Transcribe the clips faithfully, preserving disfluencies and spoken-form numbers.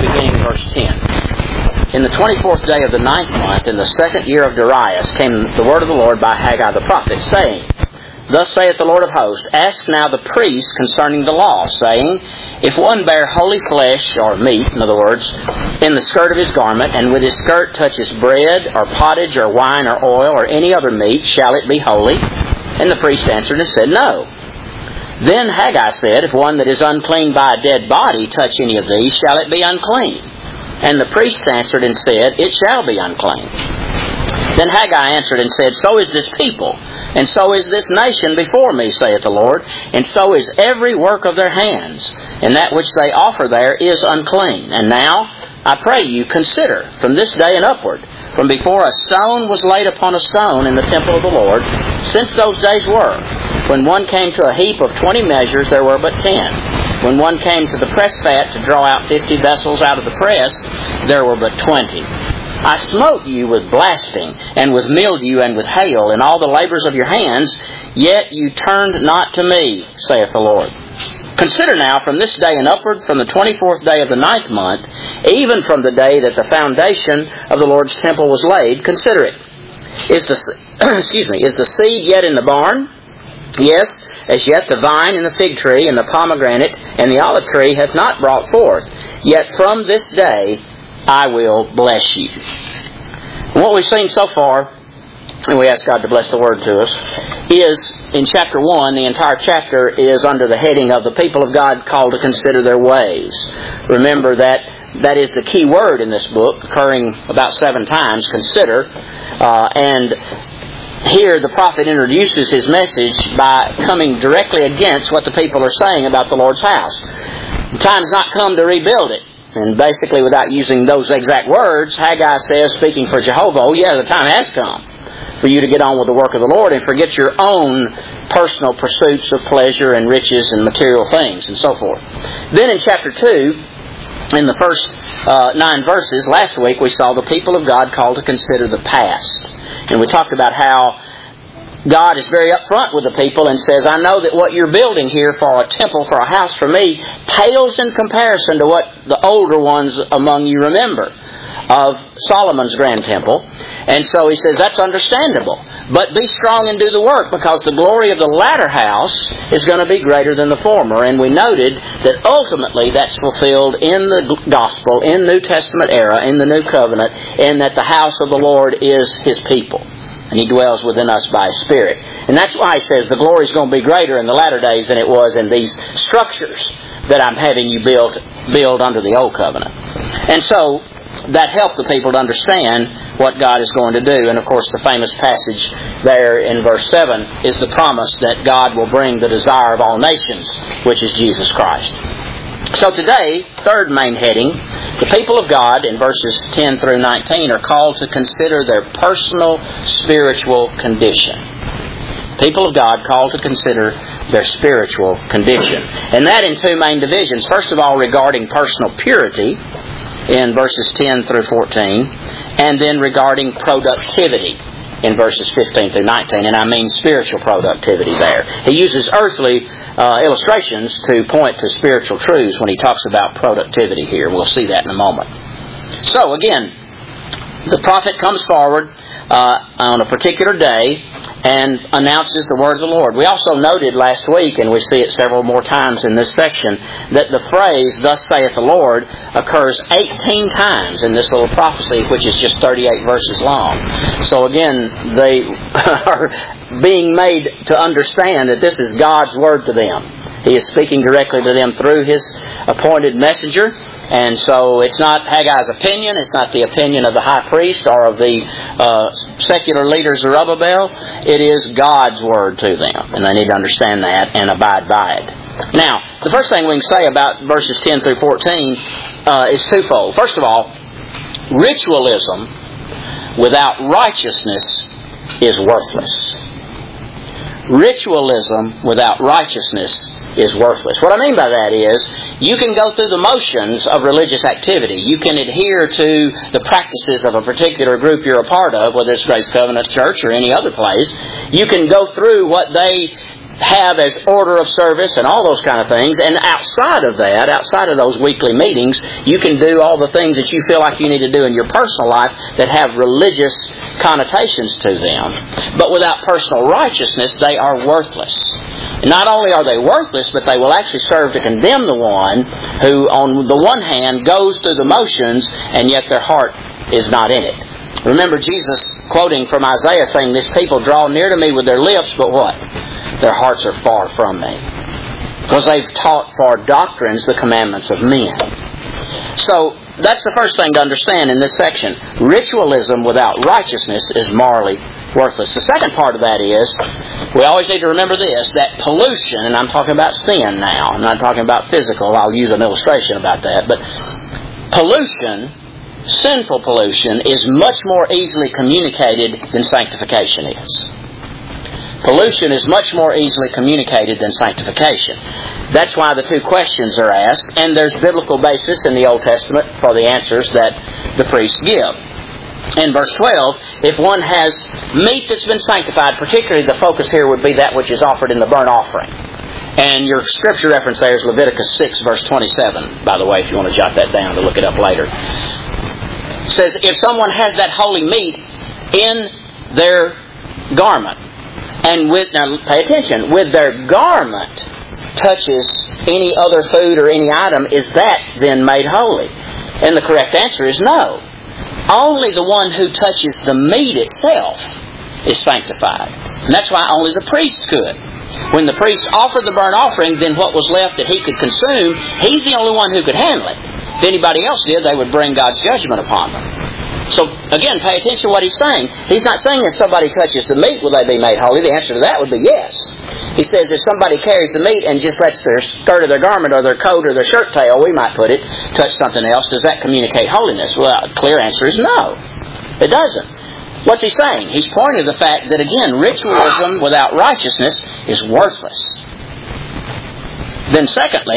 beginning in verse ten. In the twenty-fourth day of the ninth month, in the second year of Darius, came the word of the Lord by Haggai the prophet, saying, Thus saith the Lord of hosts, Ask now the priests concerning the law, saying, If one bear holy flesh, or meat, in other words, in the skirt of his garment, and with his skirt touches bread, or pottage, or wine, or oil, or any other meat, shall it be holy? And the priest answered and said, No. Then Haggai said, If one that is unclean by a dead body touch any of these, shall it be unclean? And the priests answered and said, It shall be unclean. Then Haggai answered and said, So is this people, and so is this nation before me, saith the Lord, and so is every work of their hands, and that which they offer there is unclean. And now, I pray you, consider, from this day and upward, from before a stone was laid upon a stone in the temple of the Lord, since those days were, when one came to a heap of twenty measures, there were but ten. When one came to the press fat to draw out fifty vessels out of the press, there were but twenty. I smote you with blasting, and with mildew, and with hail, and all the labors of your hands, yet you turned not to me, saith the Lord. Consider now, from this day and upward, from the twenty-fourth day of the ninth month, even from the day that the foundation of the Lord's temple was laid, consider it. Is the, excuse me, is the seed yet in the barn? Yes, as yet the vine and the fig tree and the pomegranate and the olive tree hath not brought forth. Yet from this day I will bless you. And what we've seen so far, and we ask God to bless the Word to us, is in chapter one, the entire chapter is under the heading of the people of God called to consider their ways. Remember that that is the key word in this book, occurring about seven times, consider. Uh, and here the prophet introduces his message by coming directly against what the people are saying about the Lord's house. The time's not come to rebuild it. And basically, without using those exact words, Haggai says, speaking for Jehovah, oh yeah, the time has come for you to get on with the work of the Lord and forget your own personal pursuits of pleasure and riches and material things and so forth. Then in chapter two, in the first uh, nine verses, last week we saw the people of God called to consider the past. And we talked about how God is very upfront with the people and says, I know that what you're building here for a temple, for a house for me, pales in comparison to what the older ones among you remember of Solomon's grand temple. And so he says, that's understandable. But be strong and do the work, because the glory of the latter house is going to be greater than the former. And we noted that ultimately that's fulfilled in the gospel, in New Testament era, in the New Covenant, and that the house of the Lord is His people. And He dwells within us by His Spirit. And that's why He says the glory is going to be greater in the latter days than it was in these structures that I'm having you build, build under the Old Covenant. And so that helped the people to understand what God is going to do. And of course the famous passage there in verse seven is the promise that God will bring the desire of all nations, which is Jesus Christ. So today, third main heading, the people of God in verses ten through nineteen are called to consider their personal spiritual condition. People of God called to consider their spiritual condition. And that in two main divisions. First of all, regarding personal purity in verses ten through fourteen, and then regarding productivity in verses fifteen through nineteen. And I mean spiritual productivity there. He uses earthly uh, illustrations to point to spiritual truths when he talks about productivity here. We'll see that in a moment. So again, the prophet comes forward uh, on a particular day and announces the word of the Lord. We also noted last week, and we see it several more times in this section, that the phrase, thus saith the Lord, occurs eighteen times in this little prophecy, which is just thirty-eight verses long. So again, they are being made to understand that this is God's word to them. He is speaking directly to them through His appointed messenger. And so it's not Haggai's opinion, it's not the opinion of the high priest or of the uh, secular leaders of Zerubbabel. It is God's word to them, and they need to understand that and abide by it. Now, the first thing we can say about verses ten through fourteen uh, is twofold. First of all, ritualism without righteousness is worthless. Ritualism without righteousness is worthless. What I mean by that is, you can go through the motions of religious activity. You can adhere to the practices of a particular group you're a part of, whether it's Grace Covenant Church or any other place. You can go through what they have as order of service and all those kind of things. And outside of that, outside of those weekly meetings, you can do all the things that you feel like you need to do in your personal life that have religious connotations to them. But without personal righteousness, they are worthless. Not only are they worthless, but they will actually serve to condemn the one who, on the one hand, goes through the motions, and yet their heart is not in it. Remember Jesus quoting from Isaiah saying, "This people draw near to me with their lips, but what? Their hearts are far from me." Because they've taught for doctrines the commandments of men. So, that's the first thing to understand in this section. Ritualism without righteousness is morally worthless. The second part of that is, we always need to remember this, that pollution, and I'm talking about sin now, I'm not talking about physical, I'll use an illustration about that, but pollution, sinful pollution, is much more easily communicated than sanctification is. Pollution is much more easily communicated than sanctification. That's why the two questions are asked, and there's biblical basis in the Old Testament for the answers that the priests give. In verse twelve, if one has meat that's been sanctified, particularly the focus here would be that which is offered in the burnt offering. And your scripture reference there is Leviticus six, verse twenty-seven, by the way, if you want to jot that down to look it up later. It says, if someone has that holy meat in their garment, and with, now pay attention, with their garment touches any other food or any item, is that then made holy? And the correct answer is no. Only the one who touches the meat itself is sanctified. And that's why only the priests could. When the priest offered the burnt offering, then what was left that he could consume, he's the only one who could handle it. If anybody else did, they would bring God's judgment upon them. So, again, pay attention to what he's saying. He's not saying if somebody touches the meat, will they be made holy? The answer to that would be yes. He says if somebody carries the meat and just lets their skirt of their garment or their coat or their shirt tail, we might put it, touch something else, does that communicate holiness? Well, the clear answer is no. It doesn't. What's he saying? He's pointing to the fact that, again, ritualism without righteousness is worthless. Then secondly,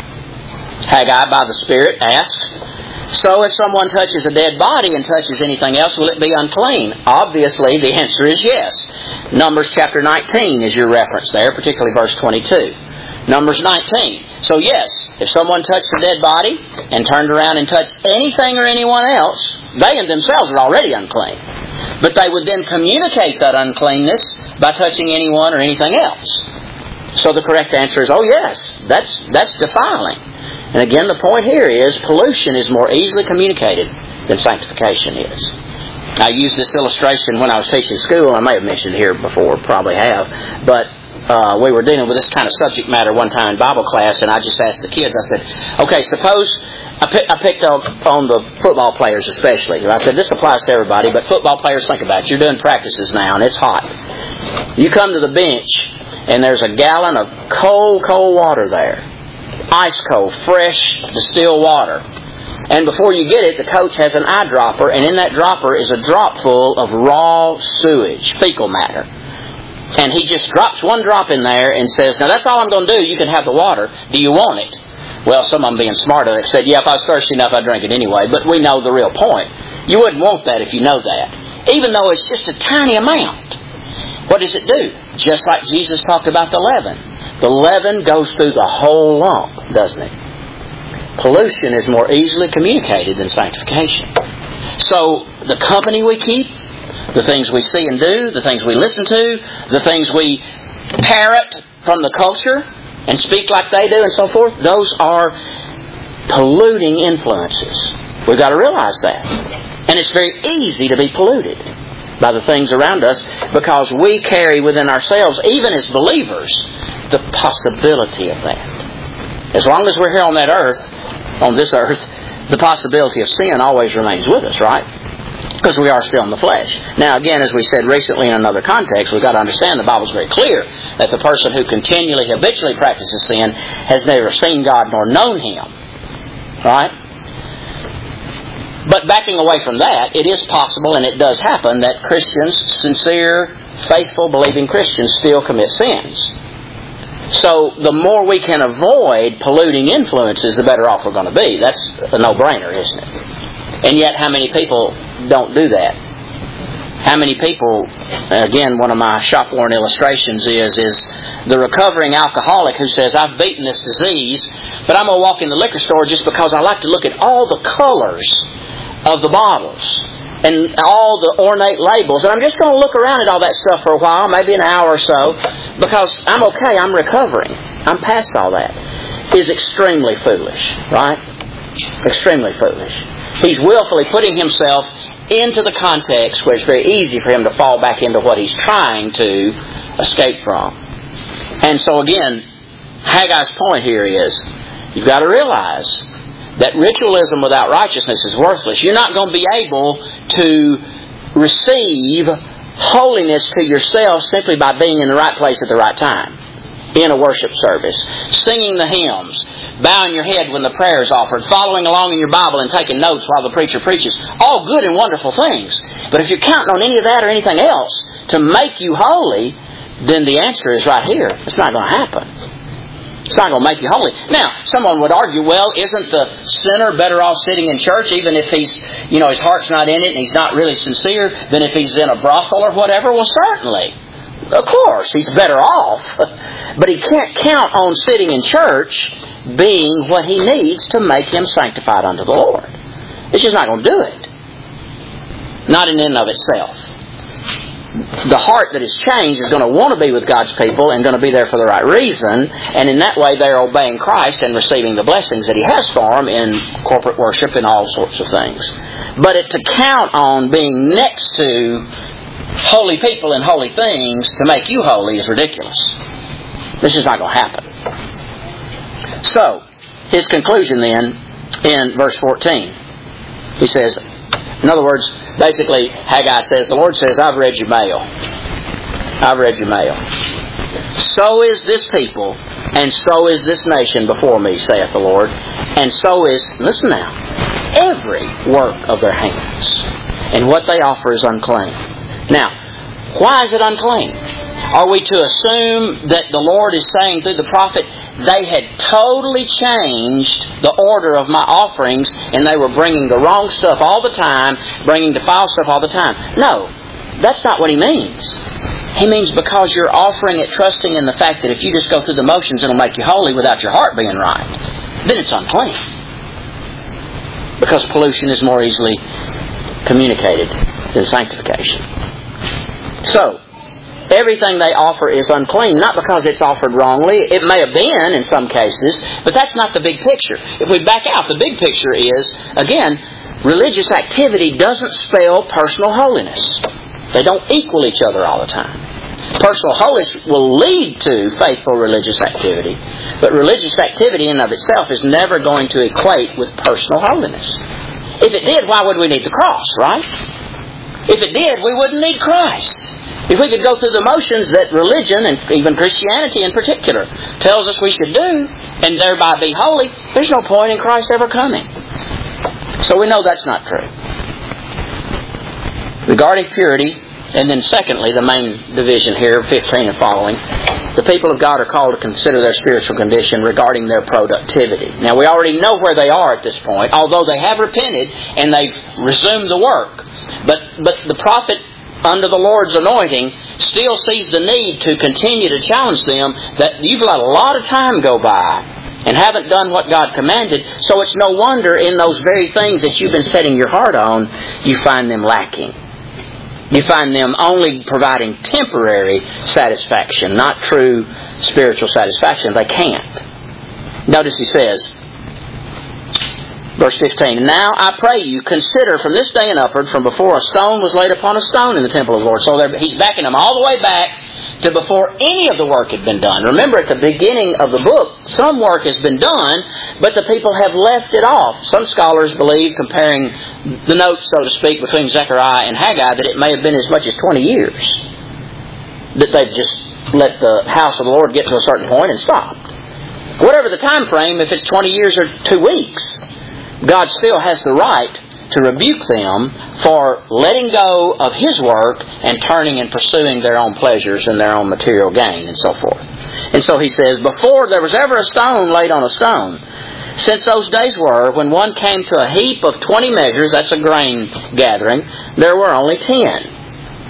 Haggai by the Spirit asks, so if someone touches a dead body and touches anything else, will it be unclean? Obviously, the answer is yes. Numbers chapter nineteen is your reference there, particularly verse twenty-two. Numbers nineteen. So yes, if someone touched a dead body and turned around and touched anything or anyone else, they in themselves are already unclean. But they would then communicate that uncleanness by touching anyone or anything else. So the correct answer is, oh yes, that's that's defiling. And again, the point here is pollution is more easily communicated than sanctification is. I used this illustration when I was teaching school. I may have mentioned it here before, probably have. But uh, we were dealing with this kind of subject matter one time in Bible class, and I just asked the kids, I said, okay, suppose I, pick, I picked up on the football players especially. I said, this applies to everybody, but football players, think about it. You're doing practices now, and it's hot. You come to the bench, and there's a gallon of cold, cold water there. Ice cold, fresh, distilled water. And before you get it, the coach has an eyedropper, and in that dropper is a drop full of raw sewage, fecal matter. And he just drops one drop in there and says, now that's all I'm going to do. You can have the water. Do you want it? Well, some of them being smarter, they said, yeah, if I was thirsty enough, I'd drink it anyway. But we know the real point. You wouldn't want that if you know that. Even though it's just a tiny amount. What does it do? Just like Jesus talked about the leaven. The leaven goes through the whole lump, doesn't it? Pollution is more easily communicated than sanctification. So, the company we keep, the things we see and do, the things we listen to, the things we parrot from the culture and speak like they do and so forth, those are polluting influences. We've got to realize that. And it's very easy to be polluted by the things around us because we carry within ourselves, even as believers, the possibility of that. As long as we're here on that earth, on this earth, the possibility of sin always remains with us, right? Because we are still in the flesh. Now again, as we said recently in another context, we've got to understand the Bible's very clear that the person who continually, habitually practices sin has never seen God nor known Him. Right? But backing away from that, it is possible and it does happen that Christians, sincere, faithful, believing Christians, still commit sins. So the more we can avoid polluting influences, the better off we're going to be. That's a no-brainer, isn't it? And yet, how many people don't do that? How many people, again, one of my shop-worn illustrations is, is the recovering alcoholic who says, I've beaten this disease, but I'm going to walk in the liquor store just because I like to look at all the colors of the bottles and all the ornate labels, and I'm just going to look around at all that stuff for a while, maybe an hour or so, because I'm okay, I'm recovering. I'm past all that. Is extremely foolish, right? Extremely foolish. He's willfully putting himself into the context where it's very easy for him to fall back into what he's trying to escape from. And so again, Haggai's point here is, you've got to realize that ritualism without righteousness is worthless. You're not going to be able to receive holiness to yourself simply by being in the right place at the right time. In a worship service, singing the hymns, bowing your head when the prayer is offered, following along in your Bible and taking notes while the preacher preaches. All good and wonderful things. But if you're counting on any of that or anything else to make you holy, then the answer is right here. It's not going to happen. It's not going to make you holy. Now, someone would argue, well, isn't the sinner better off sitting in church even if he's, you know, his heart's not in it and he's not really sincere than if he's in a brothel or whatever? Well, certainly. Of course, he's better off. But he can't count on sitting in church being what he needs to make him sanctified unto the Lord. It's just not going to do it. Not in and of itself. The heart that is changed is going to want to be with God's people and going to be there for the right reason. And in that way they're obeying Christ and receiving the blessings that He has for them in corporate worship and all sorts of things. But it, to count on being next to holy people and holy things to make you holy is ridiculous. This is not going to happen. So, his conclusion then in verse fourteen. He says, in other words, basically, Haggai says, the Lord says, I've read your mail. I've read your mail. So is this people, and so is this nation before me, saith the Lord. And so is, listen now, every work of their hands. And what they offer is unclean. Now, why is it unclean? Are we to assume that the Lord is saying through the prophet, they had totally changed the order of my offerings and they were bringing the wrong stuff all the time, bringing defiled stuff all the time? No, that's not what he means. He means because you're offering it trusting in the fact that if you just go through the motions it'll make you holy without your heart being right, then it's unclean. Because pollution is more easily communicated than sanctification. So, everything they offer is unclean, not because it's offered wrongly. It may have been in some cases, but that's not the big picture. If we back out, the big picture is, again, religious activity doesn't spell personal holiness. They don't equal each other all the time. Personal holiness will lead to faithful religious activity, but religious activity in and of itself is never going to equate with personal holiness. If it did, why would we need the cross, right? If it did, we wouldn't need Christ. If we could go through the motions that religion, and even Christianity in particular, tells us we should do, and thereby be holy, there's no point in Christ ever coming. So we know that's not true. Regarding purity, and then secondly, the main division here, fifteen and following, the people of God are called to consider their spiritual condition regarding their productivity. Now we already know where they are at this point, although they have repented and they've resumed the work. But, but the prophet, under the Lord's anointing, still sees the need to continue to challenge them that you've let a lot of time go by and haven't done what God commanded, so it's no wonder in those very things that you've been setting your heart on, you find them lacking. You find them only providing temporary satisfaction, not true spiritual satisfaction. They can't. Notice he says, verse fifteen, Now I pray you, consider from this day and upward, from before a stone was laid upon a stone in the temple of the Lord. So he's backing them all the way back to before any of the work had been done. Remember, at the beginning of the book, some work has been done, but the people have left it off. Some scholars believe, comparing the notes, so to speak, between Zechariah and Haggai, that it may have been as much as twenty years that they've just let the house of the Lord get to a certain point and stopped. Whatever the time frame, if it's twenty years or two weeks, God still has the right to rebuke them for letting go of His work and turning and pursuing their own pleasures and their own material gain and so forth. And so he says, before there was ever a stone laid on a stone, since those days were when one came to a heap of twenty measures, that's a grain gathering, there were only ten.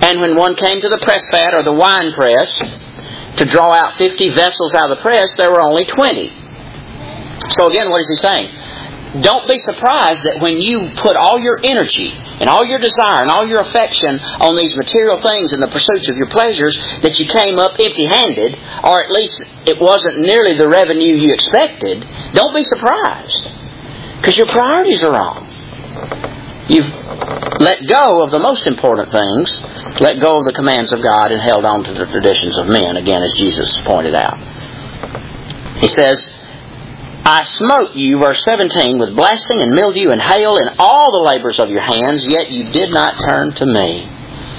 And when one came to the press vat or the wine press to draw out fifty vessels out of the press, there were only twenty. So again, what is he saying? Don't be surprised that when you put all your energy and all your desire and all your affection on these material things and the pursuits of your pleasures, that you came up empty-handed, or at least it wasn't nearly the revenue you expected. Don't be surprised, because your priorities are wrong. You've let go of the most important things, let go of the commands of God, and held on to the traditions of men, again, as Jesus pointed out. He says, I smote you, verse seventeen, with blasting and mildew and hail and all the labors of your hands, yet you did not turn to me.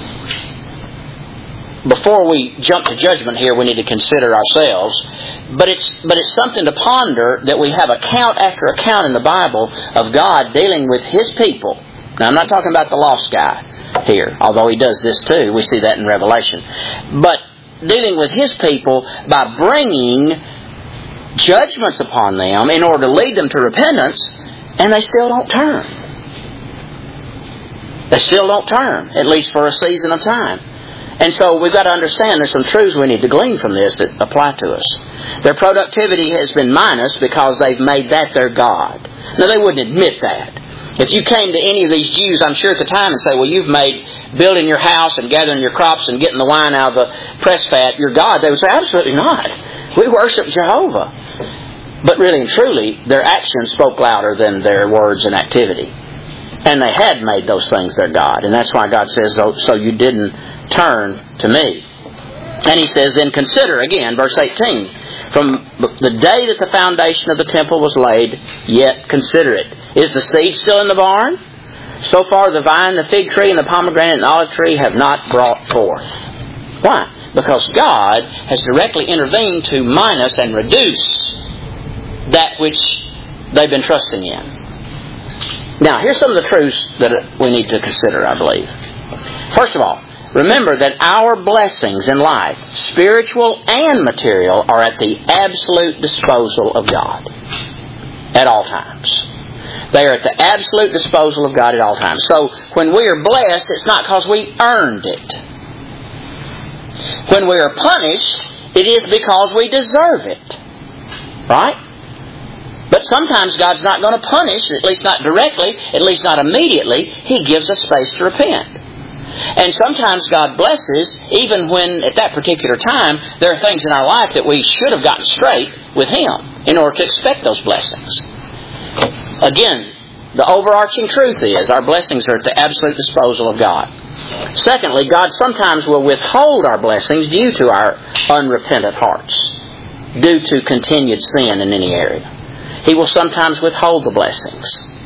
Before we jump to judgment here, we need to consider ourselves. But it's but it's something to ponder that we have account after account in the Bible of God dealing with His people. Now, I'm not talking about the lost guy here, although he does this too. We see that in Revelation. But dealing with His people by bringing judgments upon them in order to lead them to repentance, and they still don't turn. They still don't turn, at least for a season of time. And so we've got to understand there's some truths we need to glean from this that apply to us. Their productivity has been minus because they've made that their God. Now, they wouldn't admit that. If you came to any of these Jews, I'm sure at the time, and say, well, you've made building your house and gathering your crops and getting the wine out of the press vat your God, they would say, absolutely not. We worship Jehovah. But really and truly, their actions spoke louder than their words and activity. And they had made those things their God. And that's why God says, so you didn't turn to me. And He says, then consider, again, verse eighteen, from the day that the foundation of the temple was laid, yet consider it. Is the seed still in the barn? So far the vine, the fig tree, and the pomegranate and the olive tree have not brought forth. Why? Because God has directly intervened to minus and reduce that which they've been trusting in. Now, here's some of the truths that we need to consider, I believe. First of all, remember that our blessings in life, spiritual and material, are at the absolute disposal of God at all times. They are at the absolute disposal of God at all times. So, when we are blessed, it's not because we earned it. When we are punished, it is because we deserve it. Right? But sometimes God's not going to punish, at least not directly, at least not immediately. He gives us space to repent. And sometimes God blesses, even when at that particular time, there are things in our life that we should have gotten straight with Him in order to expect those blessings. Again, the overarching truth is our blessings are at the absolute disposal of God. Secondly, God sometimes will withhold our blessings due to our unrepentant hearts, due to continued sin in any area. He will sometimes withhold the blessings.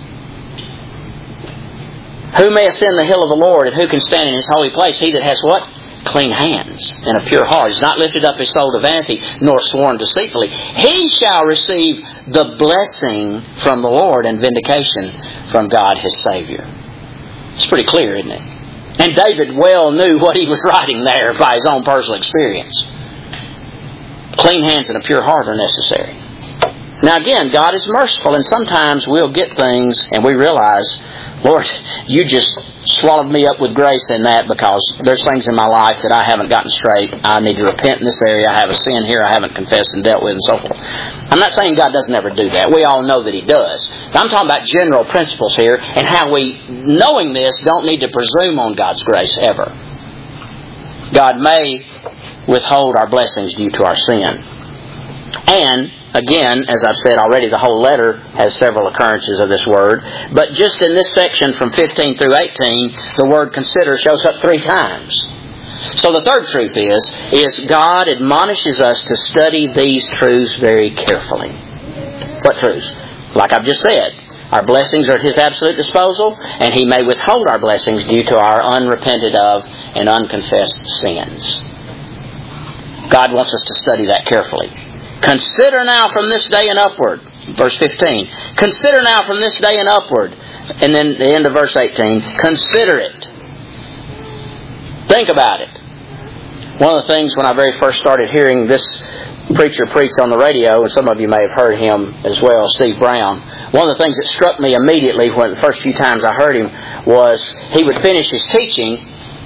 Who may ascend the hill of the Lord, and who can stand in His holy place? He that has what? Clean hands and a pure heart. Has not lifted up his soul to vanity, nor sworn deceitfully. He shall receive the blessing from the Lord and vindication from God His Savior. It's pretty clear, isn't it? And David well knew what he was writing there by his own personal experience. Clean hands and a pure heart are necessary. Now again, God is merciful, and sometimes we'll get things and we realize, Lord, You just swallowed me up with grace in that, because there's things in my life that I haven't gotten straight. I need to repent in this area. I have a sin here I haven't confessed and dealt with, and so forth. I'm not saying God doesn't ever do that. We all know that He does. I'm talking about general principles here, and how we, knowing this, don't need to presume on God's grace ever. God may withhold our blessings due to our sin. And again, as I've said already, the whole letter has several occurrences of this word. But just in this section from fifteen through eighteen, the word consider shows up three times. So the third truth is, is God admonishes us to study these truths very carefully. What truths? Like I've just said, our blessings are at His absolute disposal, and He may withhold our blessings due to our unrepented of and unconfessed sins. God wants us to study that carefully. Consider now from this day and upward. Verse fifteen. Consider now from this day and upward. And then the end of verse eighteen. Consider it. Think about it. One of the things when I very first started hearing this preacher preach on the radio, and some of you may have heard him as well, Steve Brown, one of the things that struck me immediately when the first few times I heard him was he would finish his teaching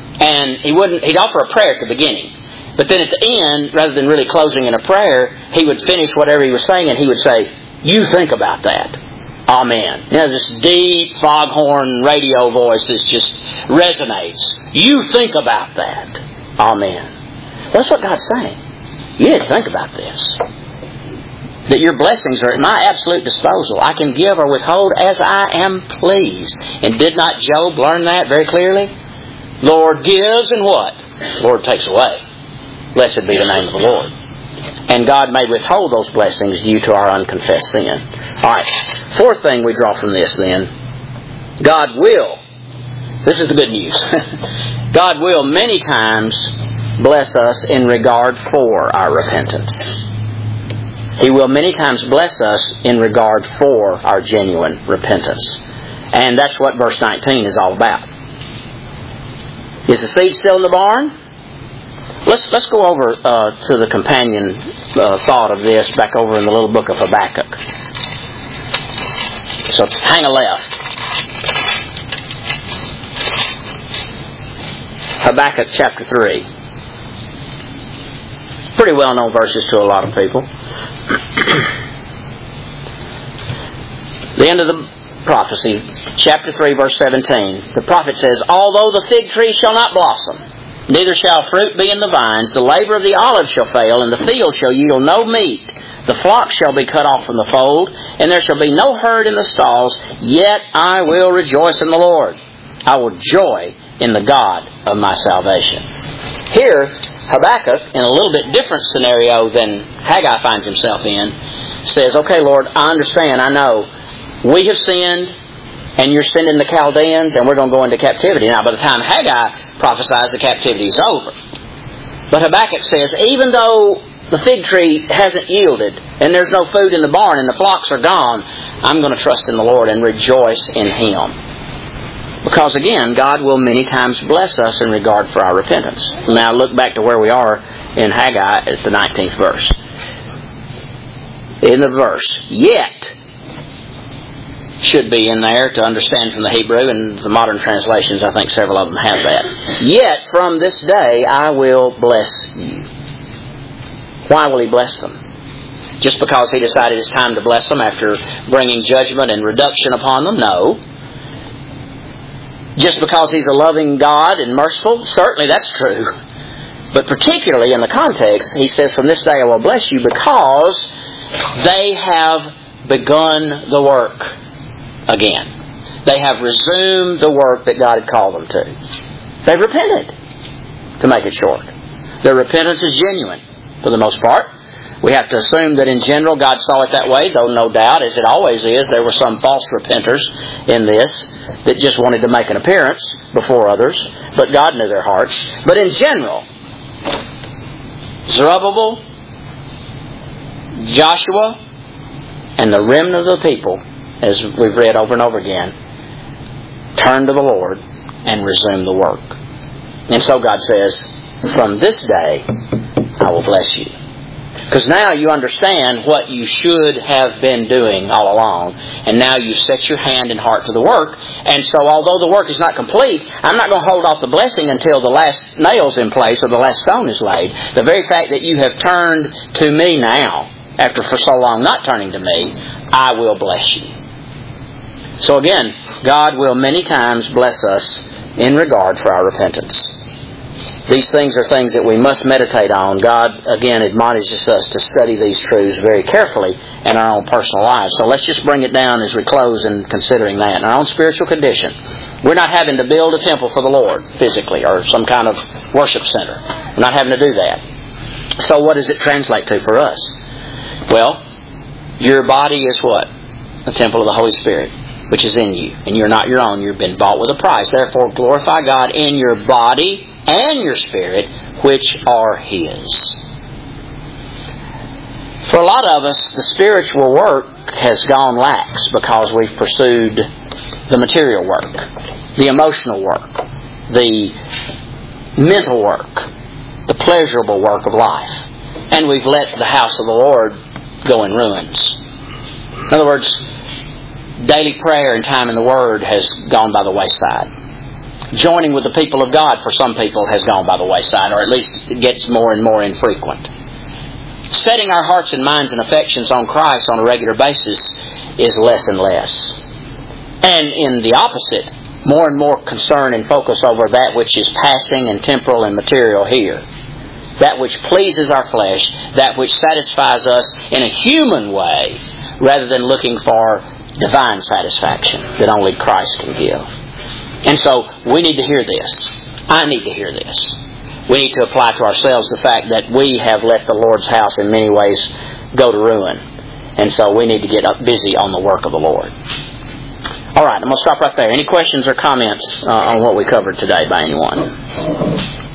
And he wouldn't, he'd offer a prayer at the beginning. But then at the end, rather than really closing in a prayer, he would finish whatever he was saying and he would say, "You think about that. Amen." You know, this deep foghorn radio voice that just resonates. You think about that. Amen. That's what God's saying. You need to think about this. That your blessings are at my absolute disposal. I can give or withhold as I am pleased. And did not Job learn that very clearly? Lord gives and what? Lord takes away. Blessed be the name of the Lord. And God may withhold those blessings due to our unconfessed sin. Alright, fourth thing we draw from this then. God will, this is the good news, God will many times bless us in regard for our repentance. He will many times bless us in regard for our genuine repentance. And that's what verse nineteen is all about. Is the seed still in the barn? Let's let's go over uh, to the companion uh, thought of this back over in the little book of Habakkuk. So hang a left. Habakkuk chapter three. Pretty well known verses to a lot of people. The end of the prophecy, chapter three, verse seventeen. The prophet says, "Although the fig tree shall not blossom, neither shall fruit be in the vines, the labor of the olive shall fail, and the field shall yield no meat. The flock shall be cut off from the fold, and there shall be no herd in the stalls. Yet I will rejoice in the Lord. I will joy in the God of my salvation." Here, Habakkuk, in a little bit different scenario than Haggai finds himself in, says, "Okay, Lord, I understand, I know. We have sinned, and you're sending the Chaldeans, and we're going to go into captivity." Now, by the time Haggai prophesies, the captivity is over. But Habakkuk says, even though the fig tree hasn't yielded, and there's no food in the barn, and the flocks are gone, I'm going to trust in the Lord and rejoice in Him. Because again, God will many times bless us in regard for our repentance. Now look back to where we are in Haggai at the nineteenth verse. In the verse, "Yet," should be in there to understand from the Hebrew, and the modern translations, I think several of them have that. "Yet from this day I will bless you." Why will He bless them? Just because He decided it's time to bless them after bringing judgment and reduction upon them? No. Just because He's a loving God and merciful? Certainly that's true. But particularly in the context, He says, "From this day I will bless you because they have begun the work again." They have resumed the work that God had called them to. They've repented, to make it short. Their repentance is genuine, for the most part. We have to assume that in general God saw it that way, though no doubt, as it always is, there were some false repenters in this that just wanted to make an appearance before others, but God knew their hearts. But in general, Zerubbabel, Joshua, and the remnant of the people, as we've read over and over again, turn to the Lord and resume the work. And so God says, "From this day I will bless you." Because now you understand what you should have been doing all along. And now you set your hand and heart to the work. And so although the work is not complete, I'm not going to hold off the blessing until the last nail's in place or the last stone is laid. The very fact that you have turned to me now, after for so long not turning to me, I will bless you. So again, God will many times bless us in regard for our repentance. These things are things that we must meditate on. God, again, admonishes us to study these truths very carefully in our own personal lives. So let's just bring it down as we close in considering that. In our own spiritual condition, we're not having to build a temple for the Lord physically or some kind of worship center. We're not having to do that. So what does it translate to for us? Well, your body is what? A temple of the Holy Spirit, which is in you. And you're not your own. You've been bought with a price. Therefore, glorify God in your body and your spirit, which are His. For a lot of us, the spiritual work has gone lax because we've pursued the material work, the emotional work, the mental work, the pleasurable work of life. And we've let the house of the Lord go in ruins. In other words, daily prayer and time in the Word has gone by the wayside. joining with the people of God for some people has gone by the wayside, or at least it gets more and more infrequent. Setting our hearts and minds and affections on Christ on a regular basis is less and less. And in the opposite, more and more concern and focus over that which is passing and temporal and material here. That which pleases our flesh, that which satisfies us in a human way, rather than looking for divine satisfaction that only Christ can give. And so, we need to hear this. I need to hear this. We need to apply to ourselves the fact that we have let the Lord's house in many ways go to ruin. And so we need to get up busy on the work of the Lord. All right, I'm going to stop right there. Any questions or comments uh, on what we covered today by anyone?